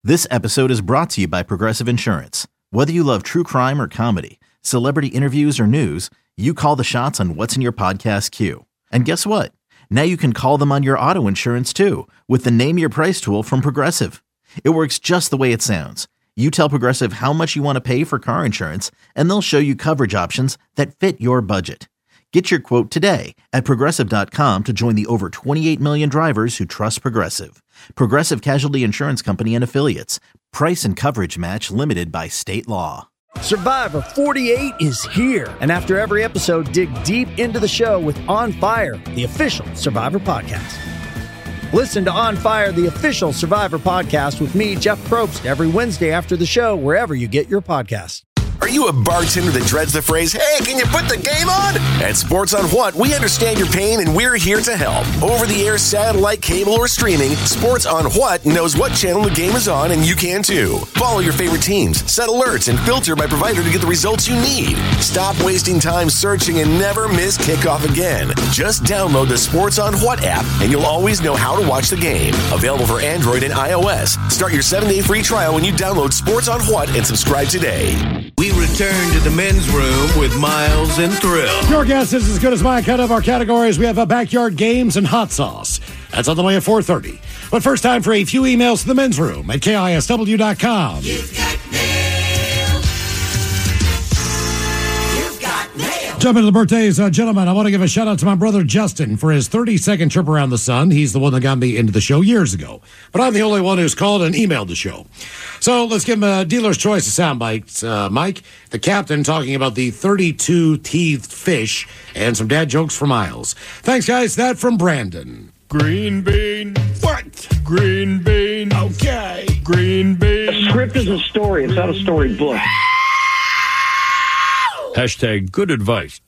This episode is brought to you by Progressive Insurance. Whether you love true crime or comedy, celebrity interviews or news, you call the shots on what's in your podcast queue. And guess what? Now you can call them on your auto insurance too with the Name Your Price tool from Progressive. It works just the way it sounds. You tell Progressive how much you want to pay for car insurance, and they'll show you coverage options that fit your budget. Get your quote today at Progressive.com to join the over 28 million drivers who trust Progressive. Progressive Casualty Insurance Company and Affiliates. Price and coverage match limited by state law. Survivor 48 is here. And after every episode, dig deep into the show with On Fire, the official Survivor podcast. Listen to On Fire, the official Survivor podcast with me, Jeff Probst, every Wednesday after the show, wherever you get your podcasts. Are you a bartender that dreads the phrase, "Hey, can you put the game on?" At Sports on What, we understand your pain and we're here to help. Over-the-air, satellite, cable, or streaming, Sports on What knows what channel the game is on, and you can too. Follow your favorite teams, set alerts, and filter by provider to get the results you need. Stop wasting time searching and never miss kickoff again. Just download the Sports on What app, and you'll always know how to watch the game. Available for Android and iOS. Start your 7-day free trial when you download Sports on What and subscribe today. We return to the men's room with Miles and Thrill. Your guess is as good as my cut of our categories. We have backyard games and hot sauce. That's on the way at 4:30. But first, time for a few emails to the men's room at KISW.com. You've got mail. You've got mail. Jump into the birthdays, gentlemen. I want to give a shout out to my brother Justin for his 30-second trip around the sun. He's the one that got me into the show years ago. But I'm the only one who's called and emailed the show. So let's give him a dealer's choice of sound bites. Mike, the captain, talking about the 32-teethed fish and some dad jokes for Miles. Thanks, guys. That from Brandon. Green bean. What? Green bean. Okay. Green bean. A script is a story. It's not a storybook. Hashtag good advice.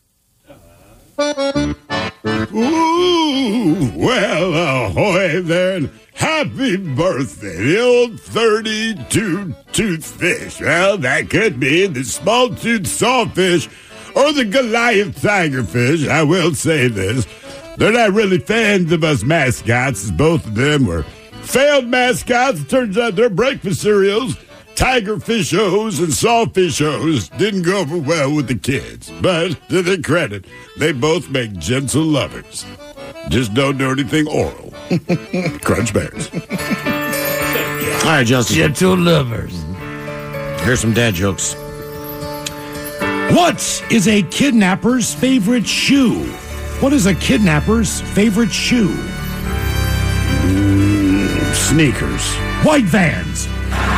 Ooh, well, ahoy there, and happy birthday, the old 32-tooth fish. Well, that could be the small-toothed sawfish or the Goliath tigerfish. I will say this. They're not really fans of us mascots, as both of them were failed mascots. It turns out their breakfast cereals, Tigerfishos and Sawfishos, didn't go over well with the kids. But to their credit, they both make gentle lovers. Just don't do anything oral. Crunch Bears. All right, Justin. Gentle lovers. Here's some dad jokes. What is a kidnapper's favorite shoe? What is a kidnapper's favorite shoe? Sneakers. White Vans.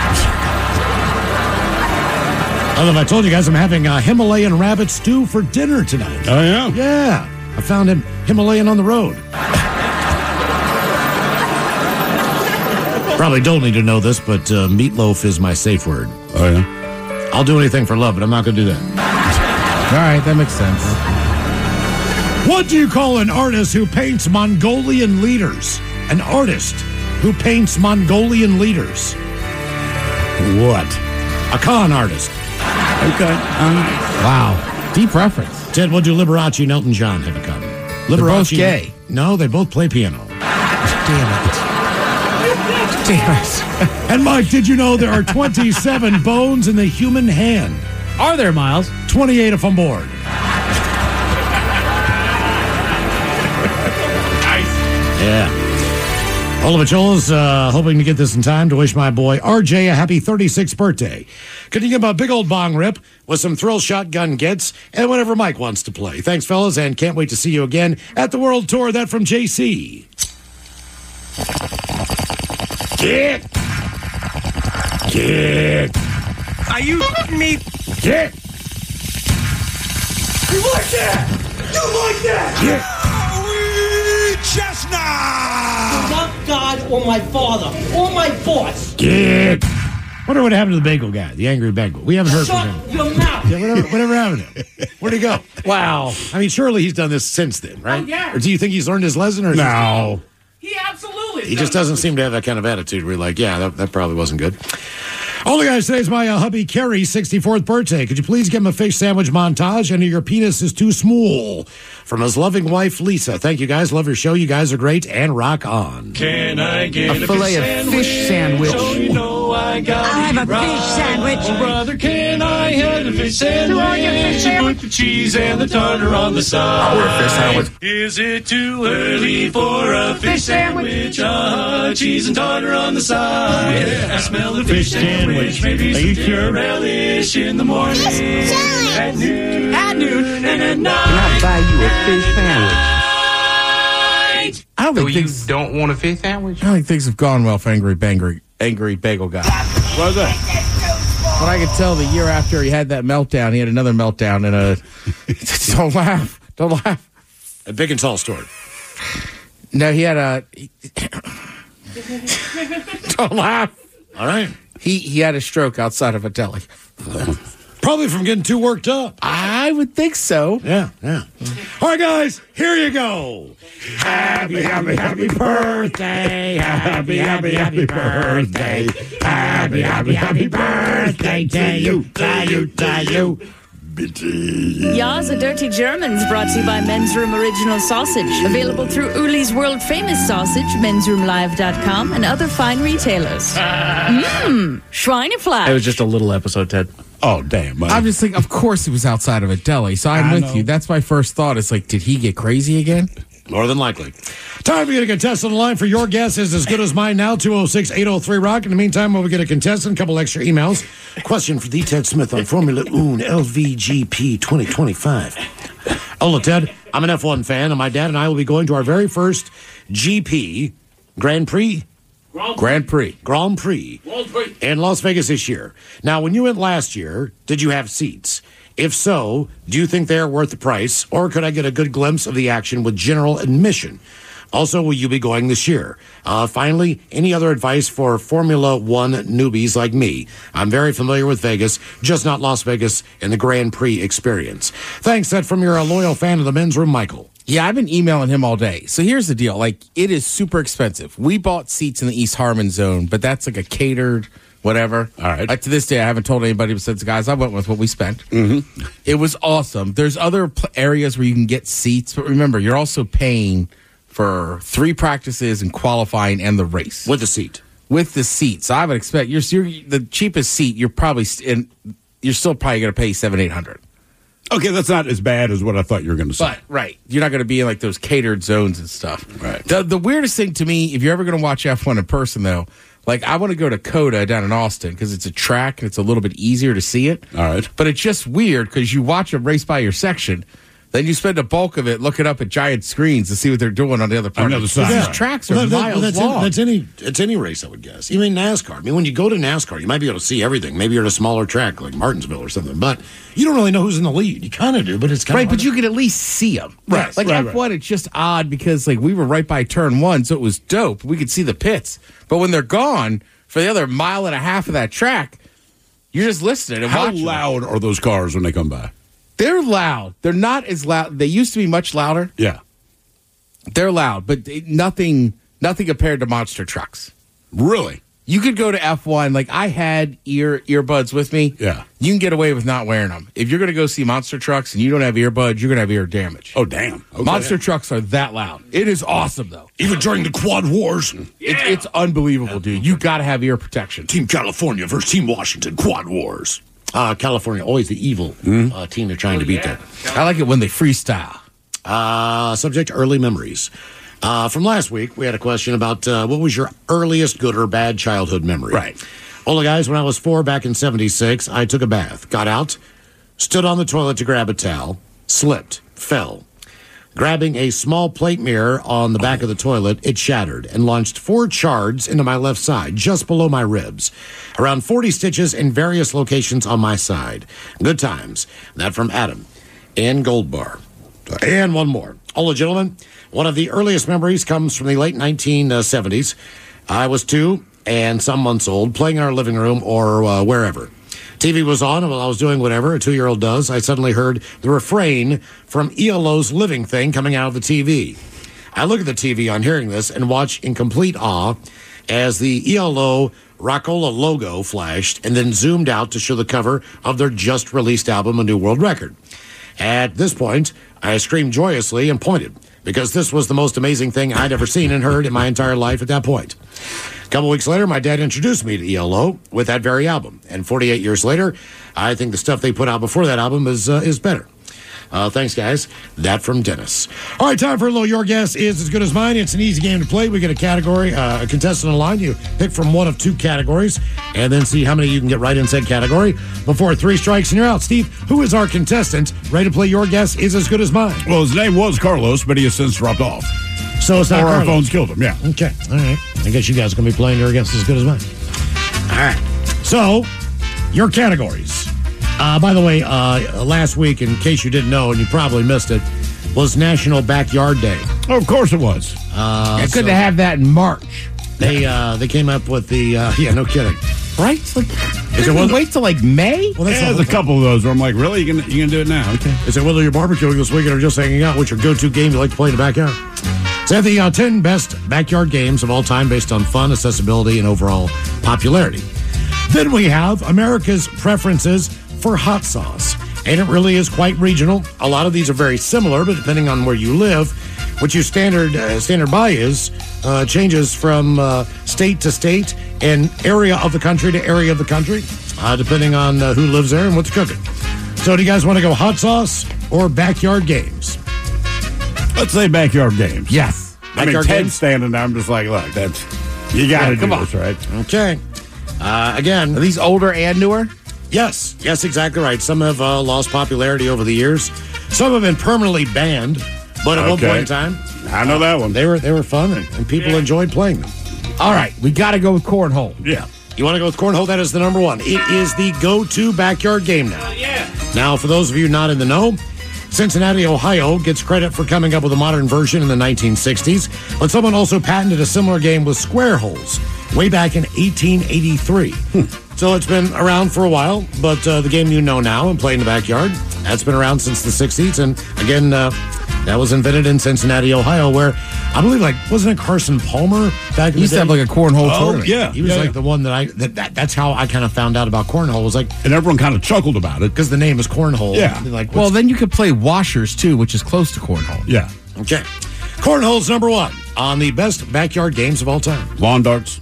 I don't know if I told you guys I'm having a Himalayan rabbit stew for dinner tonight. Oh, yeah? Yeah. I found him Himalayan on the road. Probably don't need to know this, but meatloaf is my safe word. Oh, yeah? I'll do anything for love, but I'm not going to do that. All right, that makes sense. What do you call an artist who paints Mongolian leaders? An artist who paints Mongolian leaders. What? A con artist. Okay. Wow. Deep reference. Ted, what do Liberace and Elton John have in common? They're both gay. No, they both play piano. Damn it. Damn it. And Mike, did you know there are 27 bones in the human hand? Are there, Miles? 28 if I'm bored. Yeah. Oliver Joel's hoping to get this in time to wish my boy RJ a happy 36th birthday. Could you give him a big old bong rip with some thrill shotgun gets and whatever Mike wants to play. Thanks, fellas, and can't wait to see you again at the World Tour. That from JC. Get. Are you me? Get. You like that? You like that? Get. Chestnut! Not God or my father or my boss. Get. Wonder what happened to the bagel guy, the angry bagel. We haven't heard from Shut him. your mouth. Yeah, whatever happened to him? Where'd he go? Wow. I mean, surely he's done this since then, right? Oh, yeah. Or do you think he's learned his lesson? Or No. He absolutely. He just doesn't seem to have that kind of attitude where you're like, yeah, that probably wasn't good. Only guys, today's my hubby Carrie's 64th birthday. Could you please give him a fish sandwich montage? And your penis is too small. From his loving wife, Lisa. Thank you guys. Love your show. You guys are great. And rock on. Can I get A fillet of fish sandwich. So you know know I got I'll have a fish sandwich. Oh, brother, can I have a fish sandwich? Do I get a fish sandwich? Put the cheese and the tartar on the side. I want a fish sandwich. Is it too early for a fish sandwich? Cheese and tartar on the side. I smell the fish sandwich. Maybe some relish in the morning. At noon and at night. Can I buy you a fish sandwich? I don't So think you things. don't want a fish sandwich? I don't think things have gone well for Angry Bagel Guy. What's that? But I could tell the year after he had that meltdown, he had another meltdown in a. Don't laugh. Don't laugh. A big and tall story. No, he had a. Don't laugh. All right. He had a stroke outside of a deli. Probably from getting too worked up. I would think so. Yeah. All right, guys, here you go. Happy, happy, happy birthday. Happy, happy, happy birthday. Happy, happy, happy birthday to you, to you, to you. Ya's a Dirty Germans brought to you by Men's Room Original Sausage. Available through Uli's World Famous Sausage, mensroomlive.com, and other fine retailers. Schweinefleisch. It was just a little episode, Ted. Oh, damn. Man. I'm just thinking, of course he was outside of a deli, so I'm with you. That's my first thought. It's like, did he get crazy again? More than likely. Time to get a contestant on the line for your guess is as good as mine now, 206-803-ROCK. In the meantime, while we get a contestant, a couple extra emails. Question for the Ted Smith on Formula One LVGP 2025. Hola, Ted. I'm an F1 fan, and my dad and I will be going to our very first GP Grand Prix in Las Vegas this year. Now, when you went last year, did you have seats? If so, do you think they're worth the price, or could I get a good glimpse of the action with general admission? Also, will you be going this year? Finally, any other advice for Formula One newbies like me? I'm very familiar with Vegas, just not Las Vegas in the Grand Prix experience. Thanks, that's from your loyal fan of the Men's Room, Michael. Yeah, I've been emailing him all day. So here's the deal. Like, it is super expensive. We bought seats in the East Harmon zone, but that's like a catered whatever. All right. Like, to this day, I haven't told anybody besides the guys. I went with what we spent. Mm-hmm. It was awesome. There's other areas where you can get seats, but remember, you're also paying for 3 practices and qualifying and the race. With the seat. With the seat. So I would expect you're the cheapest seat, you're still probably going to pay $700-800. Okay, that's not as bad as what I thought you were going to say. But, right, you're not going to be in like those catered zones and stuff. Right. The weirdest thing to me, if you're ever going to watch F1 in person, though, like I want to go to COTA down in Austin because it's a track and it's a little bit easier to see it. All right. But it's just weird because you watch them race by your section, then you spend a bulk of it looking up at giant screens to see what they're doing on the other part. On the other side. These tracks are miles long. That's any race, I would guess. Even NASCAR. I mean, when you go to NASCAR, you might be able to see everything. Maybe you're at a smaller track like Martinsville or something, but you don't really know who's in the lead. You kind of do, but it's kind of right. But you can at least see them. Right. Like right, F1, right. it's just odd because like we were right by turn 1, so it was dope. We could see the pits, but when they're gone for the other mile and a half of that track, you're just listening and How watching. loud are those cars when they come by? They're loud. They're not as loud. They used to be much louder. Yeah. They're loud, but nothing compared to monster trucks. Really? You could go to F1. Like I had earbuds with me. Yeah. You can get away with not wearing them. If you're going to go see monster trucks and you don't have earbuds, you're going to have ear damage. Oh, damn. Okay. Monster trucks are that loud. It is awesome, though. Even during the Quad Wars. It's unbelievable, dude. You got to have ear protection. Team California versus Team Washington, Quad Wars. California, always the evil team they're trying to beat there. I like it when they freestyle. Subject, early memories. From last week, we had a question about what was your earliest good or bad childhood memory? Right. Well, guys, when I was 4 back in 76, I took a bath, got out, stood on the toilet to grab a towel, slipped, fell. Grabbing a small plate mirror on the back of the toilet, it shattered and launched 4 shards into my left side, just below my ribs. Around 40 stitches in various locations on my side. Good times. That from Adam in Gold Bar. And one more. Hello, gentlemen. One of the earliest memories comes from the late 1970s. I was 2 and some months old, playing in our living room or wherever. TV was on, and while I was doing whatever a 2-year-old does, I suddenly heard the refrain from ELO's Living Thing coming out of the TV. I look at the TV on hearing this and watch in complete awe as the ELO Rockola logo flashed and then zoomed out to show the cover of their just-released album, A New World Record. At this point, I screamed joyously and pointed. because this was the most amazing thing I'd ever seen and heard in my entire life at that point. A couple weeks later, my dad introduced me to ELO with that very album. And 48 years later, I think the stuff they put out before that album is better. Thanks, guys. That from Dennis. All right, time for a little Your Guess Is As Good As Mine. It's an easy game to play. We get a category, a contestant on the line. You pick from one of two categories and then see how many you can get right in said category before 3 strikes and you're out. Steve, who is our contestant ready to play Your Guess Is As Good As Mine? Well, his name was Carlos, but he has since dropped off. So it's not Or our Carlos. phones killed him, yeah. Okay, all right. I guess you guys are going to be playing Your Guess As Good As Mine. All right. So, your categories. By the way, last week, in case you didn't know, and you probably missed it, was National Backyard Day. Oh, of course it was. Good to have that in March. They came up with the yeah, no kidding. Right? Like, wait till like May? Well, there's a couple of those where I'm like, really? You gonna do it now? Okay. Is it whether you're barbecuing this weekend or just hanging out? What's your go-to game you like to play in the backyard? So the 10 best backyard games of all time based on fun, accessibility, and overall popularity. Then we have America's preferences for hot sauce. And it really is quite regional. A lot of these are very similar, but depending on where you live, what your standard by is changes from state to state and area of the country to area of the country, depending on who lives there and what's cooking. So do you guys want to go hot sauce or backyard games? Let's say backyard games. Yes. I mean, Ted's standing there. I'm just like, look, you got to do this, right? Okay. Again. Are these older and newer? Yes, exactly right. Some have lost popularity over the years. Some have been permanently banned, but at one point in time, I know that one. They were fun, and people enjoyed playing them. All right, we got to go with cornhole. Yeah. You want to go with cornhole? That is the number one. It is the go-to backyard game now. Yeah. Now, for those of you not in the know, Cincinnati, Ohio gets credit for coming up with a modern version in the 1960s, but someone also patented a similar game with square holes way back in 1883. So it's been around for a while, but the game you know now and play in the backyard, that's been around since the 60s. And again, that was invented in Cincinnati, Ohio, where I believe, wasn't it Carson Palmer back in the day? He used to have like a cornhole tournament. Yeah. He was the one that's how I kind of found out about cornhole. Was like, and everyone kind of chuckled about it because the name is cornhole. Yeah. Well, then you could play washers too, which is close to cornhole. Yeah. Okay. Cornhole's number one on the best backyard games of all time. Lawn darts.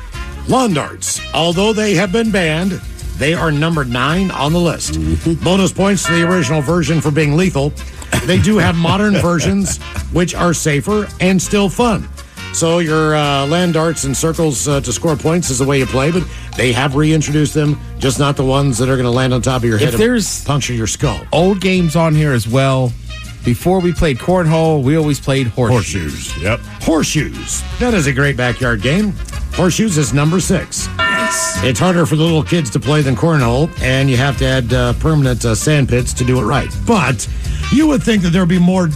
Lawn darts. Although they have been banned, they are number 9 on the list. Bonus points to the original version for being lethal. They do have modern versions, which are safer and still fun. So your land darts and circles to score points is the way you play, but they have reintroduced them, just not the ones that are going to land on top of your head and puncture your skull. Old games on here as well. Before we played cornhole, we always played horseshoes. Yep. Horseshoes. That is a great backyard game. Horseshoes is number 6. Yes. It's harder for the little kids to play than cornhole, and you have to add permanent sand pits to do it right. But you would think that there would be more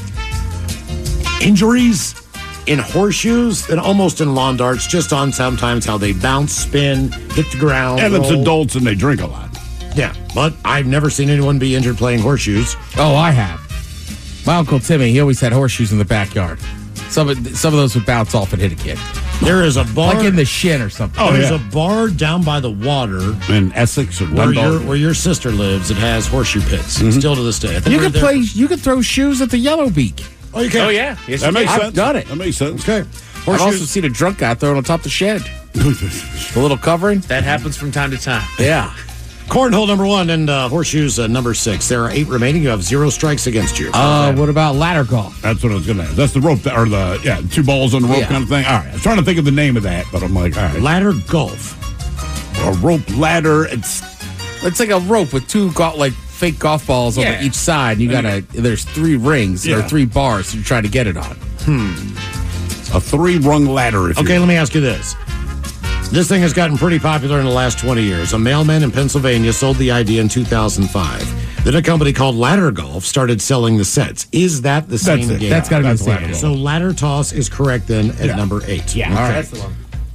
injuries in horseshoes than almost in lawn darts, just on sometimes how they bounce, spin, hit the ground. And it's roll. adults and they drink a lot. Yeah, but I've never seen anyone be injured playing horseshoes. Oh, I have. My Uncle Timmy, he always had horseshoes in the backyard. Some of those would bounce off and hit a kid. There is a bar. Like in the shin or something. There's a bar down by the water. In Essex or where your sister lives, it has horseshoe pits. Still to this day. You could throw shoes at the Yellow Beak. Oh, you can? Oh, yeah. Yes, that makes sense. I've done it. That makes sense. Okay. I've also seen a drunk guy throw it on top of the shed. The little covering. That happens from time to time. Yeah. Cornhole number 1 and horseshoes number 6. There are 8 remaining. You have 0 strikes against you. What about ladder golf? That's what I was going to ask. That's the rope, or the 2 balls on the rope kind of thing. All right. I was trying to think of the name of that, but I'm like, all right. Ladder golf. A rope ladder. It's like a rope with 2 fake golf balls on each side. You there's 3 rings or 3 bars you're trying to get it on. A 3-rung ladder. Okay, let me ask you this. This thing has gotten pretty popular in the last 20 years. A mailman in Pennsylvania sold the idea in 2005. Then a company called Ladder Golf started selling the sets. Is that the same game? That's got to be the same game. So Ladder Toss is correct then at number 8. Yeah, okay. that's the one.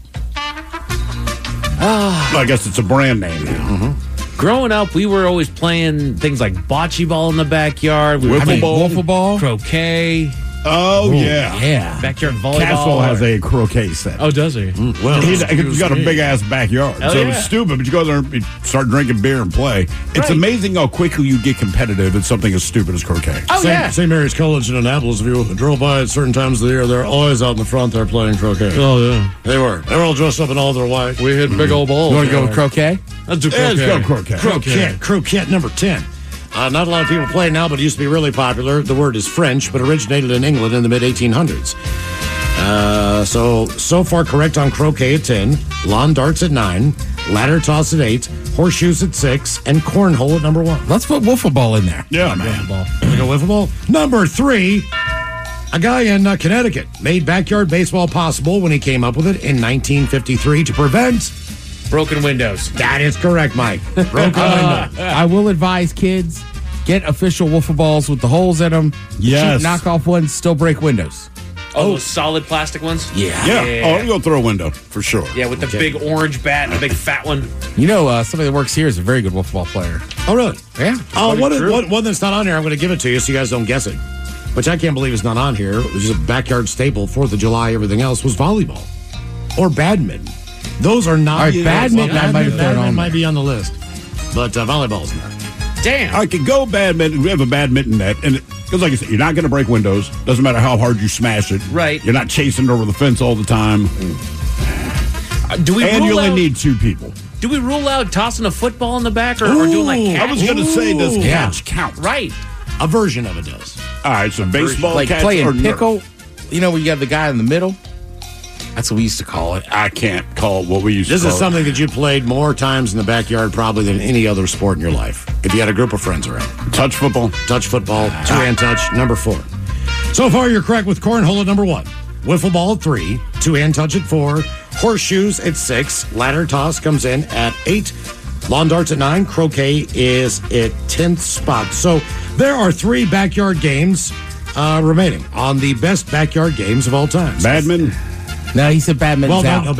I guess it's a brand name now. Growing up, we were always playing things like bocce ball in the backyard. Wiffle ball, croquet. Oh, yeah. Yeah. Backyard volleyball. Castle has a croquet set. Oh, does he? Well, He's got a big-ass backyard. Oh, so yeah. it's stupid, but you go there and start drinking beer and play. It's Right. amazing how quickly you get competitive at something as stupid as croquet. Oh, yeah. St. Mary's College in Annapolis, if you drove by at certain times of the year, they're always out in the front there playing croquet. Oh, yeah. They were all dressed up in all their white. We hit big old balls. You want to go with croquet? Let's do Yeah, let's go croquet. Croquet number 10. Not a lot of people play now, but it used to be really popular. The word is French, but originated in England in the mid-1800s. So far correct on croquet at 10, lawn darts at 9, ladder toss at 8, horseshoes at 6, and cornhole at number 1. Let's put wiffle ball in there. Yeah, man. We go wiffle ball. Number 3, a guy in Connecticut made backyard baseball possible when he came up with it in 1953 to prevent... Broken windows. That is correct, Mike. Broken window. I will advise kids, get official wiffle balls with the holes in them. Yes. Cheap knockoff ones still break windows. Oh, those solid plastic ones? Yeah. Yeah. Oh, I'm going to throw a window, for sure. Yeah, with the big orange bat and the big fat one. You know, somebody that works here is a very good wiffle ball player. Oh, really? Yeah. One that's not on here, I'm going to give it to you so you guys don't guess it. Which I can't believe is not on here. It was just a backyard staple, 4th of July, everything else was volleyball. Or badminton. Those are not... All right, badminton, I might have thrown on might be on the list. But volleyball's not. Damn. I could go badminton. We have a badminton net. And because, like I said, you're not going to break windows. Doesn't matter how hard you smash it. Right. You're not chasing it over the fence all the time. Do we And you rule only out, need 2 people. Do we rule out tossing a football in the back or doing like catch? I was going to say, does catch count? Right. A version of it does. All right, so baseball, Like catch, playing or pickle. Nerf? You know, when you have the guy in the middle? That's what we used to call it. I can't call it what we used This to call is something that you played more times in the backyard probably than any other sport in your life. If you had a group of friends around. Touch football. Touch football, 2-hand touch, number 4. So far, you're correct with cornhole at number 1. Wiffle ball at 3, 2-hand touch at 4, horseshoes at 6, ladder toss comes in at 8, lawn darts at 9, croquet is at 10th spot. So there are 3 backyard games remaining on the best backyard games of all time. Badminton. No, he said badminton's out.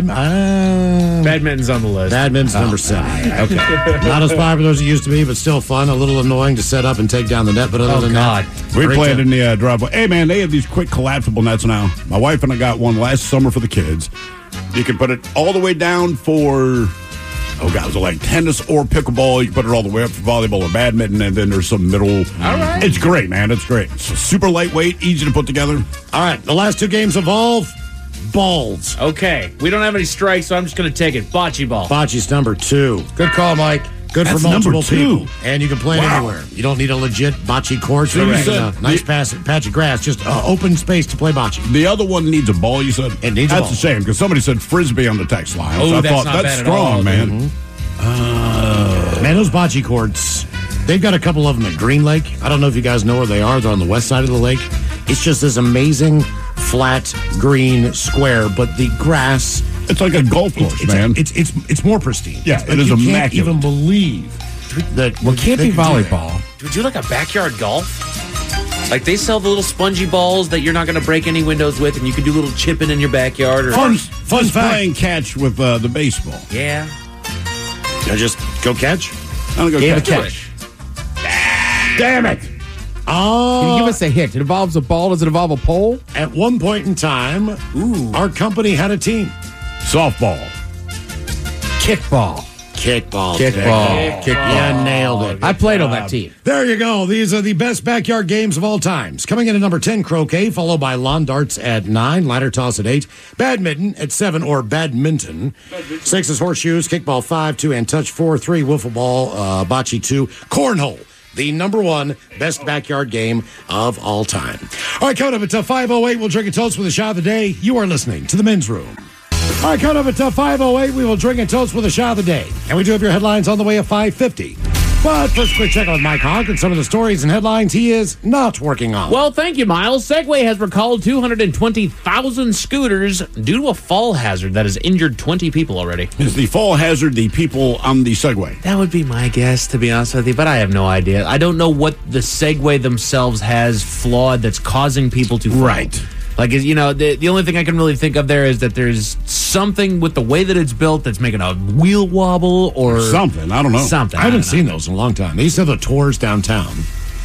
Badminton's on the list. Badminton's number 7. Okay. Not as popular as it used to be, but still fun. A little annoying to set up and take down the net, but other than that, We great played time. in the driveway. Hey, man, they have these quick collapsible nets now. My wife and I got one last summer for the kids. You can put it all the way down for, was it like tennis or pickleball? You can put it all the way up for volleyball or badminton, and then there's some middle. All right. It's great, man. It's great. It's super lightweight, easy to put together. All right, the last 2 games involve balls. Okay. We don't have any strikes, so I'm just going to take it. Bocce ball. Bocce's number 2. Good call, Mike. Good That's for multiple number 2. people. And you can play it anywhere. You don't need a legit bocce court. So Correct. a nice patch of grass, just open space to play bocce. The other one needs a ball, you said? It needs a That's ball. a shame, because somebody said frisbee on the text line. Oh, so I that's thought, not that's bad at strong, all, man. Man, those bocce courts, they've got a couple of them at Green Lake. I don't know if you guys know where they are. They're on the west side of the lake. It's just this amazing flat green square, but the grass... It's like a golf course, man. It's more pristine. Yeah, Like, it is you can't immaculate. even believe that... Well, it can't they be could do that. volleyball. Do we do like a backyard golf? Like they sell the little spongy balls that you're not going to break any windows with, and you can do a little chipping in your backyard. Or Fun Just fact. playing catch with the baseball. Yeah. Now just go catch. I'm gonna go Game of catch. catch. Damn it! Can you give us a hint? It involves a ball. Does it involve a pole? At one point in time, our company had a team. Softball. Kickball. Kickball. Kickball. Yeah, nailed it. I played on that team. There you go. These are the best backyard games of all times. Coming in at number 10, croquet, followed by lawn darts at 9, ladder toss at 8, badminton at 7, or badminton. 6 is horseshoes, kickball 5, 2-hand touch 4, 3, wiffle ball, bocce 2, cornhole. The number 1 best backyard game of all time. All right, coming up at 5:08, we'll drink a toast with a shot of the day. You are listening to The Men's Room. All right, coming up at 5:08, we will drink a toast with a shot of the day. And we do have your headlines on the way at 5:50. But first, quick check on Mike Hawk and some of the stories and headlines he is not working on. Well, thank you, Miles. Segway has recalled 220,000 scooters due to a fall hazard that has injured 20 people already. Is the fall hazard the people on the Segway? That would be my guess, to be honest with you, but I have no idea. I don't know what the Segway themselves has flawed that's causing people to fall. Right. Like, you know, the only thing I can really think of there is that there's something with the way that it's built that's making a wheel wobble or Something. I don't know. something. I haven't seen those in a long time. They used to have the tours downtown.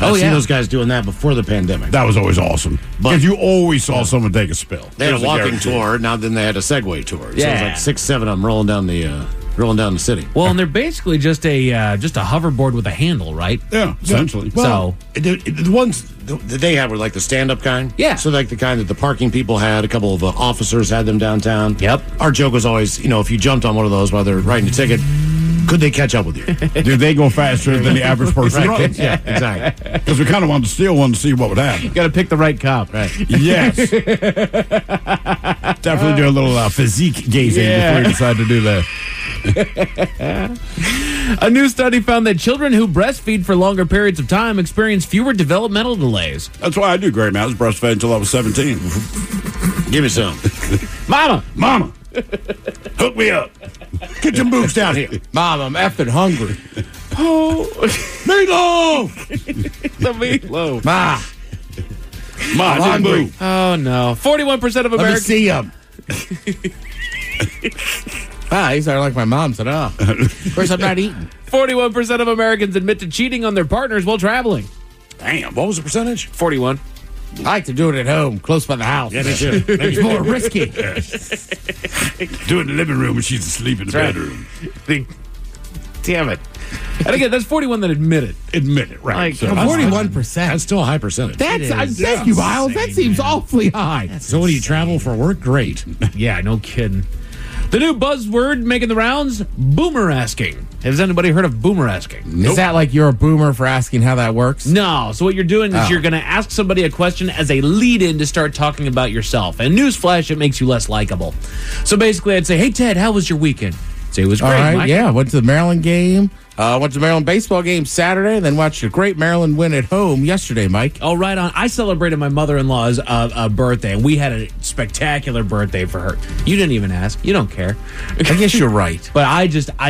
I've seen those guys doing that before the pandemic. That was always awesome. Because you always saw someone take a spill. They had It was a walking guarantee. tour. Now then they had a Segway tour. So it was Yeah. like 6, 7 of them rolling down the city. Well, and they're basically just a hoverboard with a handle, right? Yeah, essentially. Well, the ones that they had were like the stand-up kind. Yeah. So like the kind that the parking people had. A couple of officers had them downtown. Yep. Our joke was always, if you jumped on one of those while they're writing a ticket, could they catch up with you? Do they go faster than the average person Right. runs? Yeah, exactly. Because we kind of wanted to steal one to see what would happen. Got to pick the right cop. Right. Yes. Definitely do a little physique gazing before you decide to do that. A new study found that children who breastfeed for longer periods of time experience fewer developmental delays. That's why I do great, man. I was breastfed until I was 17. Give me some. Mama, hook me up. Get your boobs down here. Mom, I'm effing hungry. Oh, Meatloaf! the meatloaf. Ma, Ma, just hungry. move. Oh, no. 41% of let me Americans... see him. These are like my mom said, oh. Of course, I'm not eating. 41% of Americans admit to cheating on their partners while traveling. Damn, what was the percentage? 41. I like to do it at home, close by the house. Yeah, me too. It's more risky. Do it in the living room when she's asleep in the That's right. bedroom. Damn it. And again, that's 41 that admit it. Admit it, right. Like, So- come on. 41%. That's still a high percentage. That's, It is. thank you, Miles. That seems awfully high. So when you travel for work, great. Yeah, no kidding. The new buzzword making the rounds, boomerasking. Has anybody heard of boomerasking? Is that like you're a boomer for asking how that works? No. So what you're doing is Oh. you're going to ask somebody a question as a lead-in to start talking about yourself. And newsflash, it makes you less likable. So basically, I'd say, "Hey Ted, how was your weekend?" Say it was great. All right, Mike. yeah. Went to the Maryland game. Went to the Maryland baseball game Saturday, then watched a great Maryland win at home yesterday, Mike. Oh, right on. I celebrated my mother-in-law's birthday, and we had a spectacular birthday for her. You didn't even ask. You don't care. I guess you're right. But I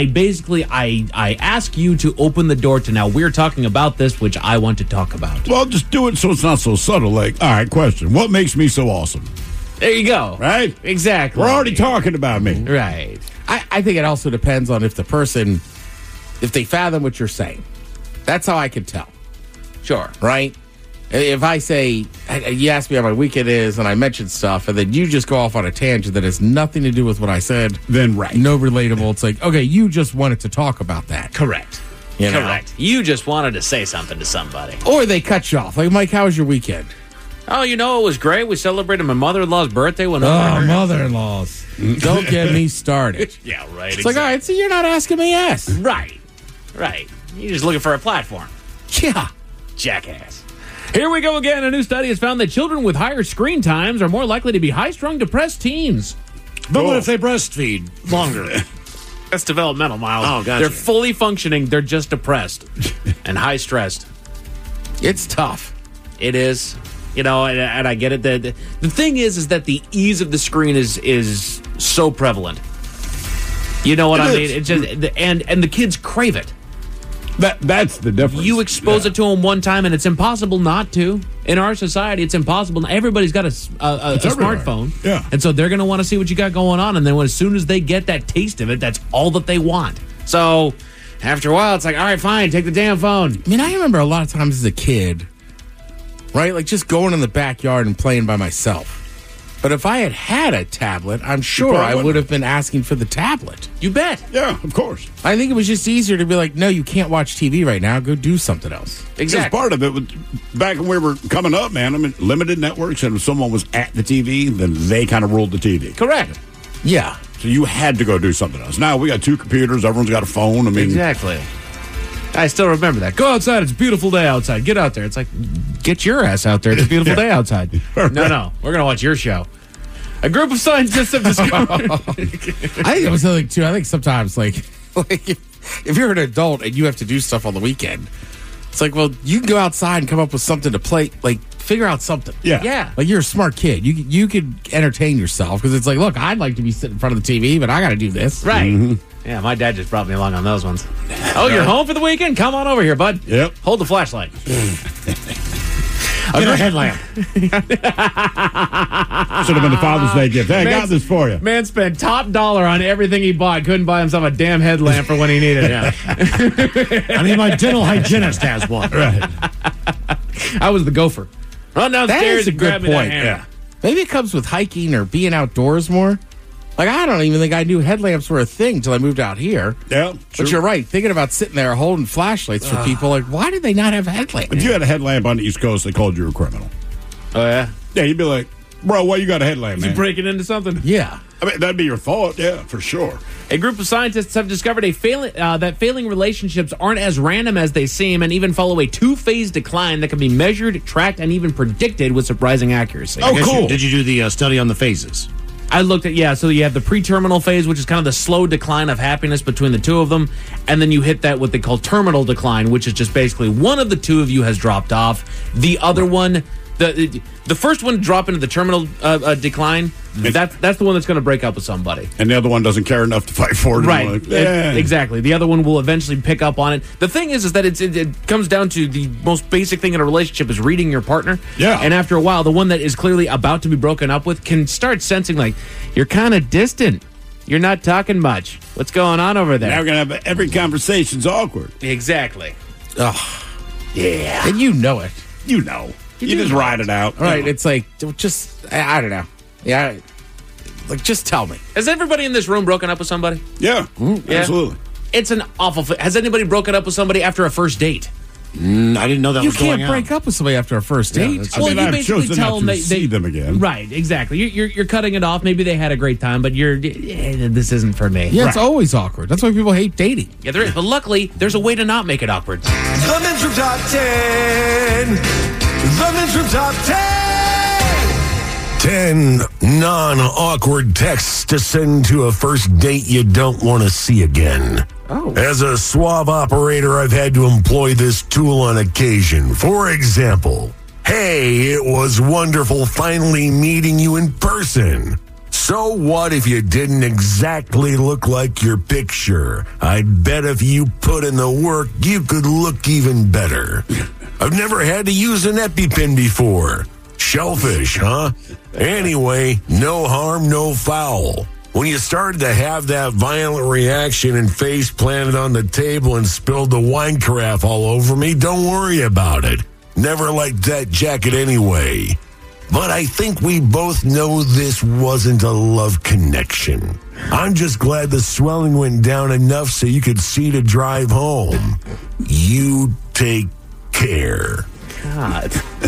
ask you to open the door to now we're talking about this, which I want to talk about. Well, just do it so it's not so subtle. Like, all right, question. What makes me so awesome? There you go. Right? Exactly. We're already talking about me. Right. I think it also depends on if the person, if they fathom what you're saying. That's how I can tell, Sure. right? If I say, you ask me how my weekend is, and I mention stuff, and then you just go off on a tangent that has nothing to do with what I said, Then right. no relatable. It's like, okay, you just wanted to talk about that. Correct. You know? Correct. You just wanted to say something to somebody. Or they cut you off. Like, Mike, how was your weekend? Oh, it was great. We celebrated my mother-in-law's birthday when mother-in-laws. Don't get me started. Yeah, right. It's like, all right, so you're not asking me yes. Right. Right. You're just looking for a platform. Yeah. Jackass. Here we go again. A new study has found that children with higher screen times are more likely to be high-strung, depressed teens. But what if they breastfeed longer? That's developmental, Miles. Oh, gotcha. They're fully functioning. They're just depressed and high-stressed. It's tough. It is. And I get it. The thing is that the ease of the screen is so prevalent. You know what I mean? It's just and the kids crave it. That's the difference. You expose it to them one time, and it's impossible not to. In our society, it's impossible. Everybody's got a smartphone, Yeah. and so they're going to want to see what you got going on. And then as soon as they get that taste of it, that's all that they want. So after a while, it's like, all right, fine, take the damn phone. I mean, I remember a lot of times as a kid, right? Like just going in the backyard and playing by myself. But if I had a tablet, I'm sure I would have been asking for the tablet. You bet. Yeah, of course. I think it was just easier to be like, no, you can't watch TV right now. Go do something else. Because part of it was back when we were coming up, man. I mean, limited networks, and if someone was at the TV, then they kind of ruled the TV. Correct. Yeah. So you had to go do something else. Now we got 2 computers. Everyone's got a phone. I mean, Exactly. I still remember that. Go outside. It's a beautiful day outside. Get out there. It's like, get your ass out there. It's a beautiful day outside. No. We're going to watch your show. A group of scientists have discovered. I think it was something too. I think sometimes, like if you're an adult and you have to do stuff on the weekend, it's like, well, you can go outside and come up with something to play. Like, figure out something. Yeah. Like you're a smart kid. You could entertain yourself because it's like, look, I'd like to be sitting in front of the TV, but I got to do this. Right. Mm-hmm. Yeah, my dad just brought me along on those ones. Oh, you're home for the weekend? Come on over here, bud. Yep. Hold the flashlight. Get a headlamp. should have been the Father's Day gift. Hey, I got this for you. Man spent top dollar on everything he bought. Couldn't buy himself a damn headlamp for when he needed it. I mean, my dental hygienist has one. Right. I was the gopher. Run That downstairs is a and grab good me that point. hammer. Yeah. Maybe it comes with hiking or being outdoors more. Like, I don't even think I knew headlamps were a thing until I moved out here. Yeah, But you're right. Thinking about sitting there holding flashlights for people, like, why did they not have headlamps? If you had a headlamp on the East Coast, they called you a criminal. Oh, yeah? Yeah, you'd be like, bro, why you got a headlamp, man? You breaking into something? Yeah. I mean, that'd be your thought, yeah, for sure. A group of scientists have discovered that failing relationships aren't as random as they seem and even follow a two-phase decline that can be measured, tracked, and even predicted with surprising accuracy. Oh, cool. Did you do the study on the phases? I looked at, so you have the pre-terminal phase, which is kind of the slow decline of happiness between the two of them, and then you hit that what they call terminal decline, which is just basically one of the two of you has dropped off. The other one, the first one drop into the terminal decline, that's the one that's going to break up with somebody. And the other one doesn't care enough to fight for it. Right, Like, yeah. exactly. The other one will eventually pick up on it. The thing is that it comes down to the most basic thing in a relationship is reading your partner. Yeah. And after a while, the one that is clearly about to be broken up with can start sensing like, you're kind of distant. You're not talking much. What's going on over there? Now we're going to have every conversation's awkward. Exactly. Oh, yeah. And you know it. You know. You just ride it out. All right, it's like, just, I don't know. Yeah, like, just tell me. Has everybody in this room broken up with somebody? Yeah, Yeah. absolutely. It's an awful... Has anybody broken up with somebody after a first date? I didn't know that You was going on. can't break up with somebody after a first date. I mean, you I've basically chosen tell not them to see them again. Right, exactly. You're cutting it off. Maybe they had a great time, but this isn't for me. Yeah, it's always awkward. That's why people hate dating. Yeah, there is. But luckily, there's a way to not make it awkward. The Men's Room Top 10. The Men's Room Top 10. 10 non-awkward texts to send to a first date you don't want to see again. Oh. As a suave operator, I've had to employ this tool on occasion. For example, hey, it was wonderful finally meeting you in person. So what if you didn't exactly look like your picture? I'd bet if you put in the work, you could look even better. I've never had to use an EpiPen before. Shellfish, huh? Anyway, no harm, no foul. When you started to have that violent reaction and face planted on the table and spilled the wine carafe all over me, don't worry about it. Never liked that jacket anyway. But I think we both know this wasn't a love connection. I'm just glad the swelling went down enough so you could see to drive home. You take care. God.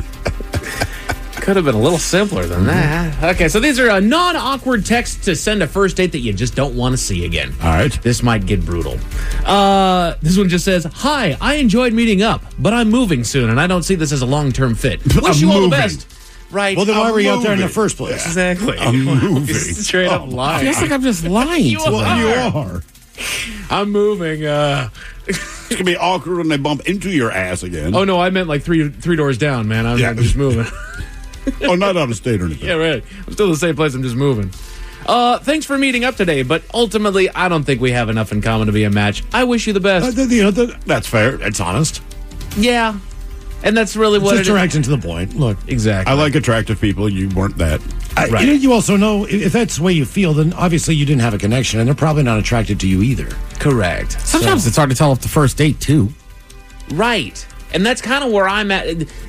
Could have been a little simpler than that. Okay, so these are non-awkward texts to send a first date that you just don't want to see again. All right. This might get brutal. This one just says, "Hi, I enjoyed meeting up, but I'm moving soon, and I don't see this as a long-term fit. Wish you all the best." Right. Well, then why were you out there in the first place? Exactly. I'm moving. Straight up lying. Feels like I'm just lying You to them. You are. I'm moving. It's going to be awkward when they bump into your ass again. Oh, no, I meant like three doors down, man. I'm just moving. Oh, not out of state or anything. Yeah, right. I'm still in the same place. I'm just moving. Thanks for meeting up today, but ultimately, I don't think we have enough in common to be a match. I wish you the best. That's fair. It's honest. Yeah. And that's really what Just direct and to the point. Look, exactly. I like attractive people. You weren't that. Right. You also know if that's the way you feel, then obviously you didn't have a connection, and they're probably not attracted to you either. Correct. Sometimes it's hard to tell off the first date, too. Right. And that's kind of where I'm at.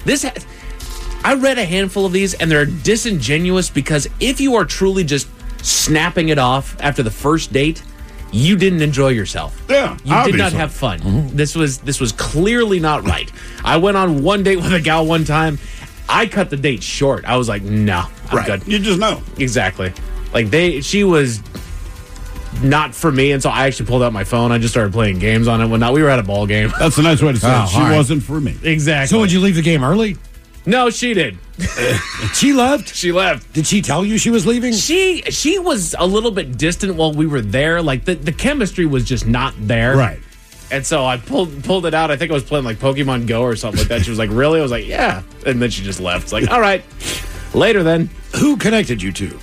I read a handful of these, and they're disingenuous because if you are truly just snapping it off after the first date, you didn't enjoy yourself. Yeah, you did not have fun. Mm-hmm. This was clearly not right. I went on one date with a gal one time. I cut the date short. I was like, no, I'm good. You just know. Exactly. Like she was not for me, and so I actually pulled out my phone. I just started playing games on it. When we were at a ball game. That's a nice way to say it. She all right. wasn't for me. Exactly. So would you leave the game early? No, she did. She left? She left. Did she tell you she was leaving? She was a little bit distant while we were there. Like the chemistry was just not there. Right. And so I pulled it out. I think I was playing like Pokemon Go or something like that. She was like, "Really?" I was like, "Yeah." And then she just left. It's like, all right, later then. Who connected you two?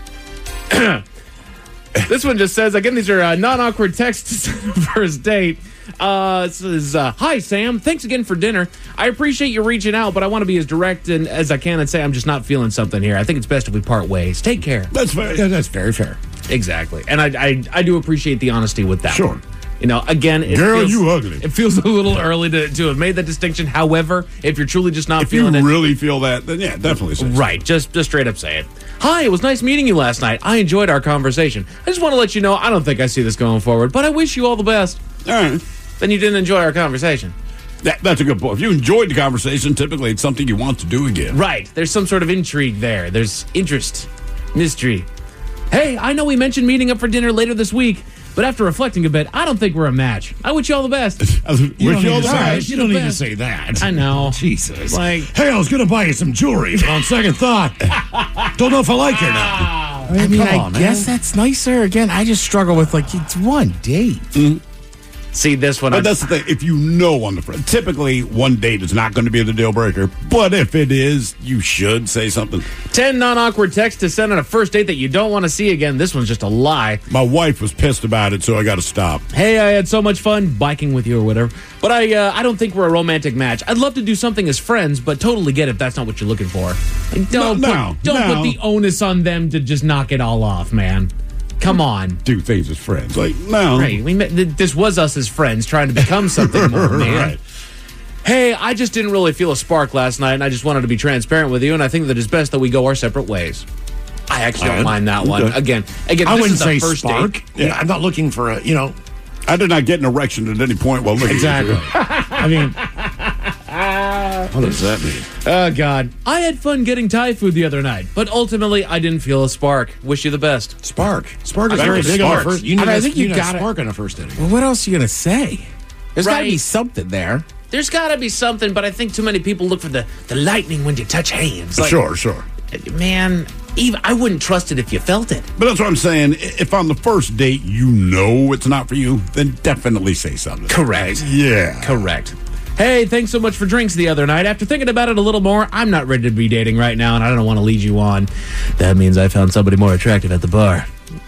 This one just says, again, these are non-awkward texts first date. It says, "Hi, Sam. Thanks again for dinner. I appreciate you reaching out, but I want to be as direct as I can and say I'm just not feeling something here. I think it's best if we part ways. Take care." That's fair. Yeah, that's very fair. Exactly. And I do appreciate the honesty with that. Sure. one. You know, again, Girl, you ugly. It feels a little early to have made that distinction. However, if you're truly just not If you feeling it, really feel that, then yeah, definitely say so. right, just straight up say it. Hi, it was nice meeting you last night. I enjoyed our conversation. I just want to let you know I don't think I see this going forward, but I wish you all the best. All right. Then you didn't enjoy our conversation. That's a good point. If you enjoyed the conversation, typically it's something you want to do again. Right. There's some sort of intrigue there. There's interest, mystery. Hey, I know we mentioned meeting up for dinner later this week, but after reflecting a bit, I don't think we're a match. I wish you all the best. You don't need to say that. I know. Jesus. Like, hey, I was going to buy you some jewelry, but on second thought, don't know if I like you or not. I mean, Come on, I guess man. that's nicer. Again, I just struggle with, like, it's one date. see this one. But that's the thing. If you know on the front, typically one date is not going to be the deal breaker. But if it is, you should say something. 10 non-awkward texts to send on a first date that you don't want to see again. This one's just a lie. My wife was pissed about it, so I got to stop. Hey, I had so much fun biking with you or whatever, but I don't think we're a romantic match. I'd love to do something as friends, but totally get if that's not what you're looking for. Like, don't put the onus on them to just knock it all off, man. Come on. Do things as friends. Like, no. Right. This was us as friends trying to become something more, man. Right. Hey, I just didn't really feel a spark last night, and I just wanted to be transparent with you, and I think that it's best that we go our separate ways. I actually don't mind that one. Okay. Again, I this wouldn't is the say first spark. date. Yeah, I'm not looking for a. I did not get an erection at any point while looking Exactly. at you. I mean, what does that mean? Oh, God. I had fun getting Thai food the other night, but ultimately I didn't feel a spark. Wish you the best. Spark is I think very it's big on a sparks. first. You need I think you need a gotta- spark on a first date. Well, what else are you going to say? There's got to Right. be something there. There's got to be something, but I think too many people look for the lightning when you touch hands. Like, Sure. man, even I wouldn't trust it if you felt it. But that's what I'm saying. If on the first date you know it's not for you, then definitely say something. Correct. Yeah. Correct. Hey, thanks so much for drinks the other night. After thinking about it a little more, I'm not ready to be dating right now, and I don't want to lead you on. That means I found somebody more attractive at the bar.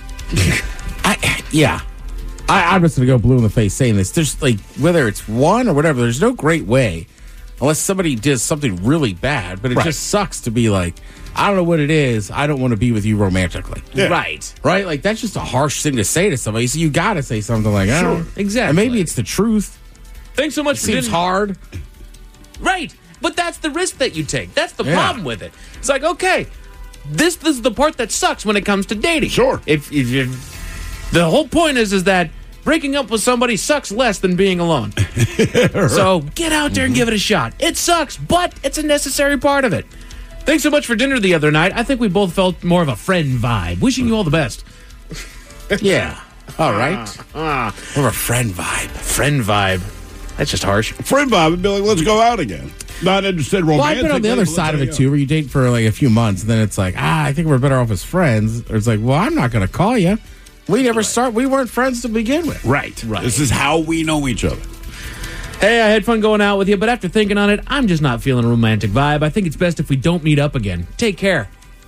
I'm just going to go blue in the face saying this. There's, like, whether it's one or whatever, there's no great way, unless somebody does something really bad, but it just sucks to be like, I don't know what it is. I don't want to be with you romantically. Yeah. Right. Right? Like, that's just a harsh thing to say to somebody. So you got to say something like, Sure. oh. Exactly. And maybe it's the truth. Thanks so much It for seems dinner. hard. Right. But that's the risk that you take. That's the Yeah. problem with it. It's like, okay, this is the part that sucks when it comes to dating. Sure. If the whole point is that breaking up with somebody sucks less than being alone. So get out there and give it a shot. It sucks, but it's a necessary part of it. Thanks so much for dinner the other night. I think we both felt more of a friend vibe. Wishing you all the best. Yeah. All right. Or a friend vibe. Friend vibe. That's just harsh. Friend vibe would be like, let's go out again. Not interested Well, romantically. I've been on the other side of it, too, where you date for like a few months, and then it's like, I think we're better off as friends. Or it's like, well, I'm not going to call you. We weren't friends to begin with. Right. This is how we know each other. Hey, I had fun going out with you, but after thinking on it, I'm just not feeling a romantic vibe. I think it's best if we don't meet up again. Take care.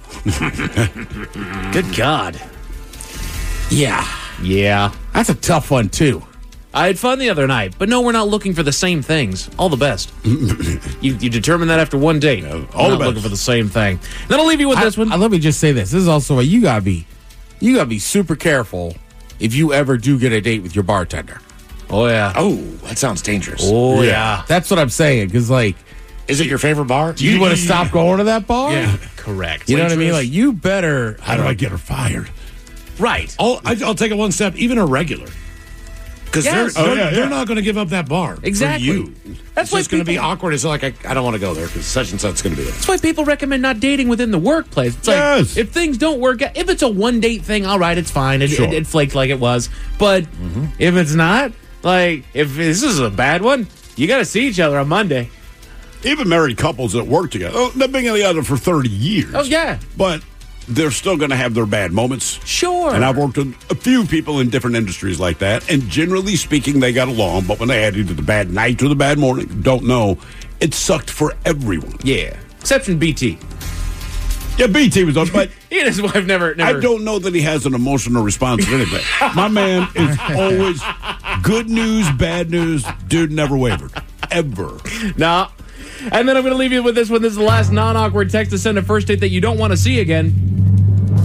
Good God. Yeah. Yeah. That's a tough one, too. I had fun the other night, but no, we're not looking for the same things. All the best. you determined that after one date. all We're the not best. looking for the same thing. Then I'll leave you with this one. Let me just say this. This is also you gotta be super careful if you ever do get a date with your bartender. Oh, yeah. Oh, that sounds dangerous. Oh, yeah. That's what I'm saying. Because, like, Is it your favorite bar? do you want to stop going to that bar? Yeah, correct. You know what I mean? Like, you better. How do I get her fired? Right. I'll take it one step, even a regular. Because Yes. they're not going to give up that bar. Exactly. For you. That's It's why just going to be people- awkward. It's like, I don't want to go there because such and such going to be there. That's why people recommend not dating within the workplace. It's Yes. like, if things don't work out, if it's a one date thing, all right, it's fine. Sure. It flaked like it was. But if it's not, like, if this is a bad one, you got to see each other on Monday. Even married couples that work together, they've been together for 30 years. Oh, yeah. But they're still going to have their bad moments. Sure. And I've worked with a few people in different industries like that, and generally speaking, they got along. But when they had either the bad night or the bad morning, don't know, it sucked for everyone. Yeah. Exception BT. Yeah, BT was on, but He and his wife never. I don't know that he has an emotional response to anything. My man is always good news, bad news. Dude never wavered. Ever. Nah. And then I'm going to leave you with this one. This is the last non-awkward text to send a first date that you don't want to see again.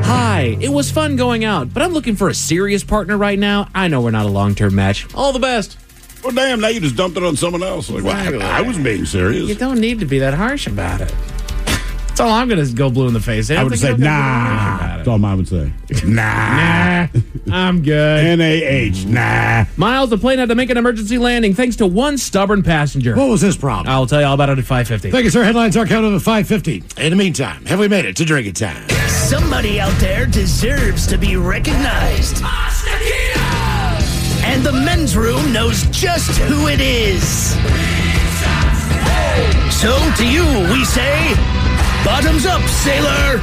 Hi, it was fun going out, but I'm looking for a serious partner right now. I know we're not a long-term match. All the best. Well, damn, now you just dumped it on someone else. Like, well, I was being serious. You don't need to be that harsh about it. That's all I'm going to go blue in the face. I would say, nah. That's all I would say. Nah. I'm good. N-A-H, nah. Miles, the plane had to make an emergency landing thanks to one stubborn passenger. What was his problem? I'll tell you all about it at 5:50. Thank you, sir. Headlines are counted at 5:50. In the meantime, have we made it to drinking time? Somebody out there deserves to be recognized. And the men's room knows just who it is. So to you, we say, bottoms up, sailor.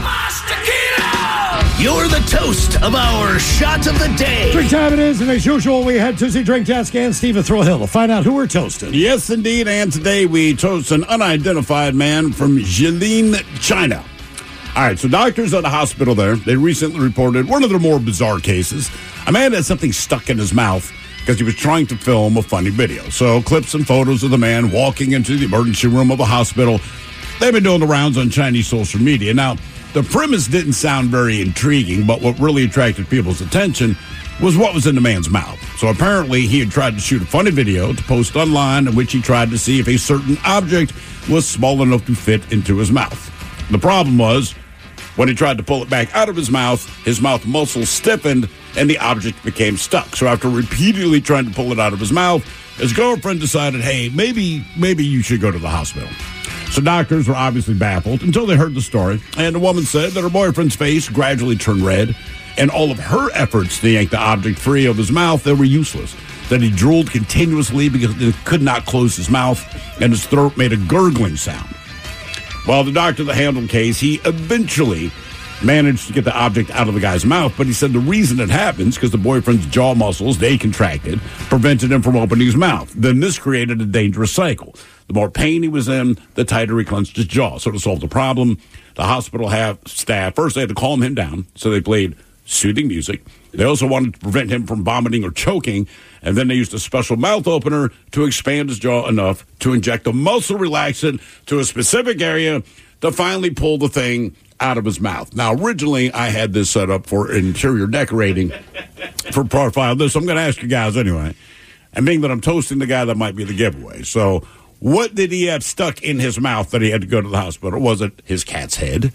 You're the toast of our shot of the day. Drink time it is, and as usual, we head to the drink desk and Stephen Thrill-Hill to find out who we're toasting. Yes, indeed, and today we toast an unidentified man from Jilin, China. All right, so doctors at a hospital there, they recently reported one of their more bizarre cases. A man had something stuck in his mouth because he was trying to film a funny video. So clips and photos of the man walking into the emergency room of a hospital, they've been doing the rounds on Chinese social media. Now, the premise didn't sound very intriguing, but what really attracted people's attention was what was in the man's mouth. So apparently he had tried to shoot a funny video to post online in which he tried to see if a certain object was small enough to fit into his mouth. The problem was, when he tried to pull it back out of his mouth muscles stiffened and the object became stuck. So after repeatedly trying to pull it out of his mouth, his girlfriend decided, hey, maybe you should go to the hospital. So doctors were obviously baffled until they heard the story. And the woman said that her boyfriend's face gradually turned red, and all of her efforts to yank the object free of his mouth, they were useless. That he drooled continuously because he could not close his mouth, and his throat made a gurgling sound. Well, the doctor that handled the case, he eventually managed to get the object out of the guy's mouth, but he said the reason it happens because the boyfriend's jaw muscles, they contracted, prevented him from opening his mouth. Then this created a dangerous cycle. The more pain he was in, the tighter he clenched his jaw. So to solve the problem, the hospital staff, first they had to calm him down, so they played soothing music. They also wanted to prevent him from vomiting or choking, and then they used a special mouth opener to expand his jaw enough to inject a muscle relaxant to a specific area to finally pull the thing out of his mouth. Now, originally, I had this set up for interior decorating for Profile This. So I'm going to ask you guys anyway. And being that I'm toasting the guy, that might be the giveaway. So what did he have stuck in his mouth that he had to go to the hospital? Was it his cat's head,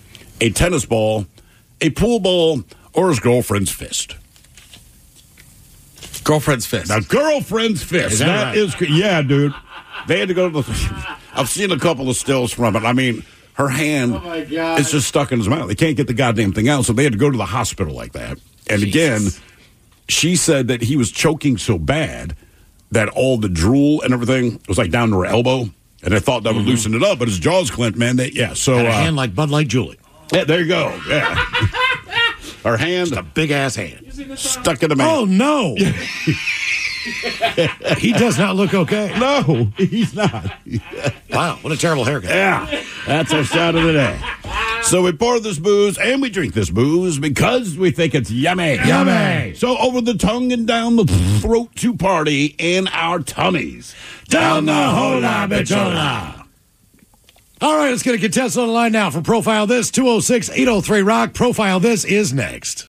a tennis ball, a pool ball, or his girlfriend's fist? Girlfriend's fist. Now, girlfriend's fist. Is that right? Yeah, dude. They had to go to the... I've seen a couple of stills from it. I mean, her hand is just stuck in his mouth. They can't get the goddamn thing out, so they had to go to the hospital like that. And again, she said that he was choking so bad that all the drool and everything was like down to her elbow, and they thought that would loosen it up, but his jaw's clenched, man. So and a hand like Bud Light Julie. Yeah, there you go. Yeah. Her hand. Just a big-ass hand. Stuck in the mouth. Oh, no. He does not look okay. No, he's not. Wow, what a terrible haircut. Yeah, that's our shot of the day. So we pour this booze and we drink this booze because we think it's yummy. Yummy. So over the tongue and down the throat to party in our tummies. Down the hola bichola. All right, let's get a contestant on the line now for Profile This, 206-803-ROCK. Profile This is next.